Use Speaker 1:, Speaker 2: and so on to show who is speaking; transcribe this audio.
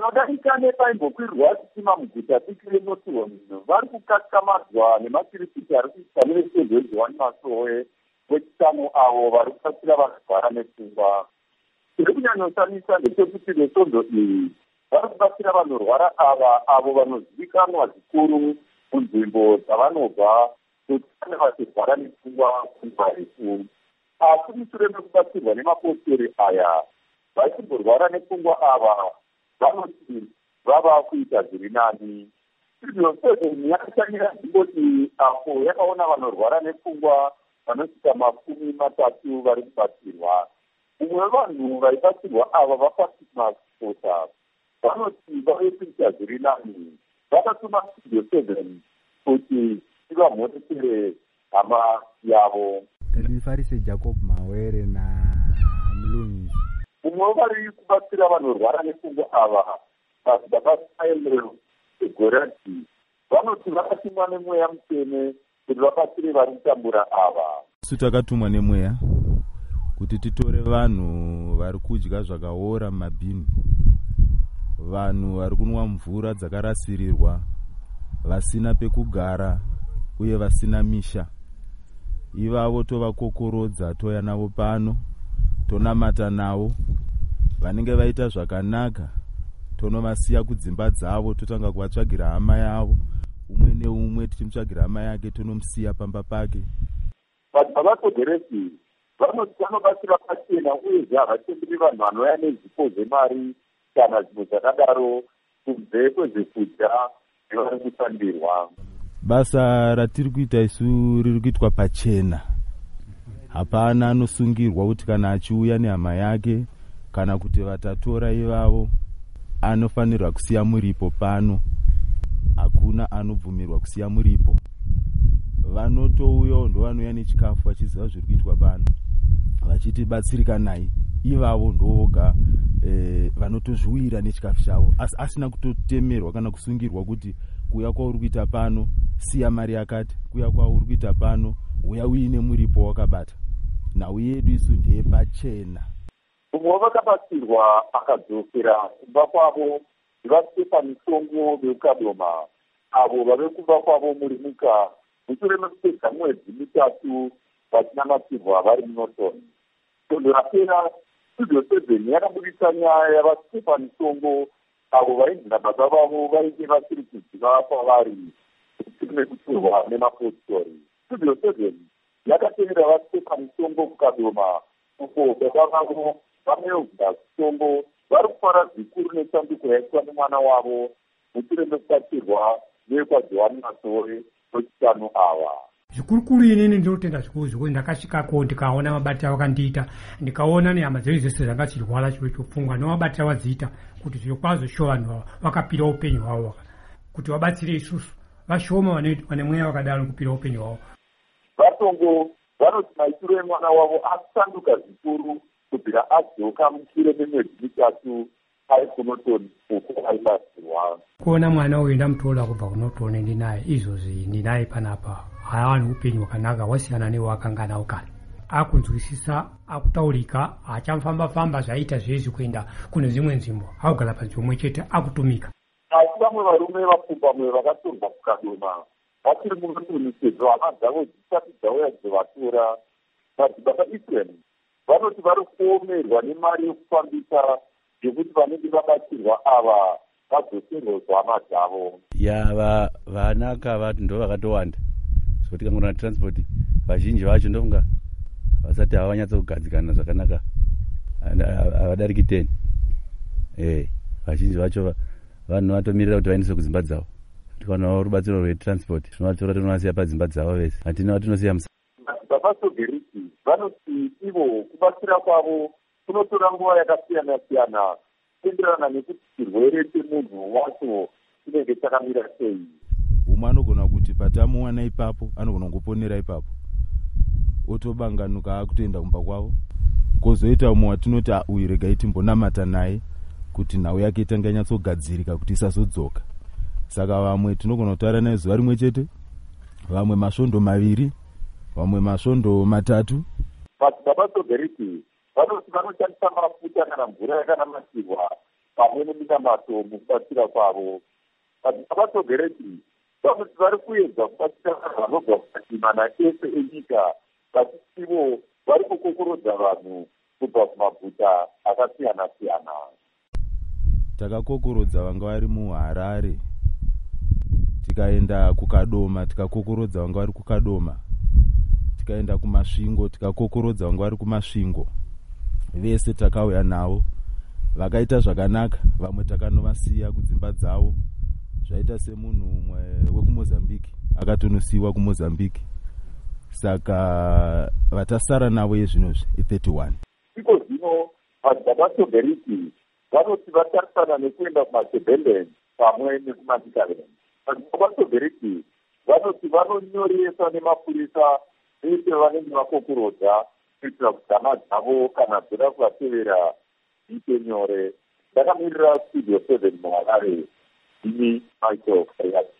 Speaker 1: vanodarika nepaimbokwirwa sitima muguta diki reNottingham vari kukatsamadzwa nematiripiti ari kuita nevesenzo weJohani Masowe wechitano avo vari kubatsira vanorwara nepfungwa. Chiri kunyanyosanisa ndechekuti vesvondo iyi vari kubatsira vanorwara ava avo vanozivikanwa zvikuru munzvimbo dzavanobva kuti vane vachirwara nepfungwa kwenguva refu. Asi mushure mekubatsirwa nemapostori aya vachimborwara nepfungwa ava vanoti vava kuita zviri nani. Studio 7 yakashanyira nzvimbo iyi apo yakaona vanorwara nepfungwa vanosvika 30 vari kubatsirwa. Umwe wevanhu vaibatsirwa ava vaPatrick Masota vanoti vave kuita zviri nani. Vakatuma Studio 7 kuti ivamhonesere hama yavo.
Speaker 2: Ndinifarise Jacob Mawere naMlungisi.
Speaker 1: Umwe vari kubatsira vanorwara nepfungwa ava pazibaba Gorati vanoti vakatumwa nemweya mutsvene kuti vabatsire vari kutambura ava.
Speaker 3: Isu takatumwa nemweya kuti titore vanhu vari kudya zvakaora mumabhini, vanhu vari kunwa mvura dzakarasirirwa, vasina pekugara uye vasina misha. Ivavo tovakokorodza, toya navo pano, tonamata navo. Vanenge vaita zvakanaka tonovasiya kudzimba dzavo, totanga kuvatsvagira hama yavo. Umwe neumwe tichimutsvagira hama yake tonomusiya pamba pake.
Speaker 1: Baba Kodheresi vanoti vanobatsira pachena uyezve havatenderi vanhu vanouya nezvipo zvemari kana zvinhu zvakadaro kunze kwezvekudya zvavari kutandirwa.
Speaker 3: Basa ratiri kuita isu riri kuitwa pachena. Hapana anosungirwa kuti kana achiuya nehama yake kana kuti vatatora ivavo anofanirwa kusiya muripo pano. Hakuna anobvumirwa kusiya muripo. Vanotouya ndo vanouya nechikafu vachiziva zviri kuitwa pano, vachitibatsirikanai. Ivavo ndovoga vanotozviwira nechikafu chavo, asina kutotemerwa kana kusungirwa kuti kuya kwauri kuita pano siya mari yakati, kuya kwauri kuita pano uya uine muripo wakabata. Nhau yedu isu ndeye pachena.
Speaker 1: Umwe vakabatsirwa akadzokera kumba kwavo vaStefani Songo veukadoma avo vave kumba kwavo muri muka mushure mekupedza mwedzi 3 vachinamatirwa vari muNorton. Tondo rapera Studio 7 yakabudisa nyaya yavaStefani Songo avo vainzi nababa vavo vainge vasiri kuziva kwavari mushure mekutorwa nemapostori. Studio 7 yakatevera vaStefani Songo kukadoma uko baba vavo vaMelvin Songo vari kufara zvikuru netambuko yaitwa nemwana wavo mushure mekubatsirwa nevekwaJohani Masowe wechitano ava.
Speaker 4: Zvikurukuru inini ndinotenda zvikuru zvekuti ndakasvikako ndikaona mabatiro akandiita, ndikaona nehama dzedu dzese dzanga dzichirwara chopfungwa nemabatiro avadziita kuti zvirokwazvo sho vanhu vakapira upenyu hwavo kuti vabatsire isusu vashoma vane mweya wakadaro kupira upenyu hwavo.
Speaker 1: VaSongo vanoti maitiro emwana wavo akusanduka zvikuru kubvira adzoka mushure memwedzi 3 ari kuNorton uko aibatsirwa.
Speaker 4: Kuona mwana uyu ndamutola kubva kuNorton ndinaye izvozvi ndinaye panapa haana upenyu hwakanaka hwasiyana nehwaakanga nawo kare. Akunzwisisa, akutaurika, achamfamba-famba zvaita zvezi kuenda kune dzimwe nzvimbo, akugara panzvimbo imwe chete akutumika.
Speaker 1: Asi vamwe varume vapfumbamwe vakatorwa kukadoma vachiri muNorton sezvo hama dzavo dzisati dzauya dzovatora. Madzibaba Israel vanoti vari kuomerwa nemari yokufambisa yekuti vanenge vabatsirwa ava vadzoserwe hama dzavo.
Speaker 5: Vanaka vati ndo vakatowanda zvekuti kangona transport vazhinji vacho ndofunga vasati havanyatsogadzikana zvakanaka, havadariki 10. Vazhinji vacho vanhu vatomirira kuti vaendeswe kudzimba dzavo. Tikanawo rubatsiro rwetransport tinovatora tonovasiya padzimba dzavo vese, hatina vatinosiya musa.
Speaker 1: Baba Sogeriti vanoti ivo kubatsira kwavo kunotora nguva yakasiyana-siyana kuenderana nekuti chirwere chemunhu wacho chinenge chakamira sei.
Speaker 3: Umwe anogona kuti patamuwana ipapo anogona kungoponera ipapo otobanganuka akutoenda kumba kwavo. Kozoita umwe watinoti uyu regai timbonamata naye kuti nhau yake itange yanyatsogadzirika kuti isazodzoka. Saka vamwe tinogona kutaura naye zuva rimwe chete, vamwe masvondo 2, vamwe masvondo 3.
Speaker 1: Baba Sogeriti vanoti vanoshandisa mafuta kana mvura yakanamatirwa pamwe neminamato mukubatsira kwavo. Avatsogereti vanoti vari kuedza kubatsira vanhu vanobva kumatimana ese enyika, vachisivo vari kukokorodza vanhu kubva kumaguta akasiyana-siyana.
Speaker 3: Takakokorodza vanga vari muHarare, tikaenda kuKadoma tikakokorodza vanga vari kuKadoma, tikaenda kuMasvingo tikakokorodza vanga vari kuMasvingo. Vese takauya navo, vakaita zvakanaka. Vamwe takanovasiya kudzimba dzavo, zvaita semunhu umwe wekuMozambique akatonosiyiwa kuMozambique. Saka vatasara navo yezvinozvi i31.
Speaker 1: Iko zvino vaDabasogeriti vanoti vatarisana nekuenda kumaSebeleni pamwe nekumaNicaragua. vaDabasogeriti vanoti vanonyoresa nemapurisa vese vanenge vakokorodza kuitira kuti hama dzavo kana dzoda kuvatevera iite nyore. Ndakamirira Studio 7 muHarare, ini Michael Kariati.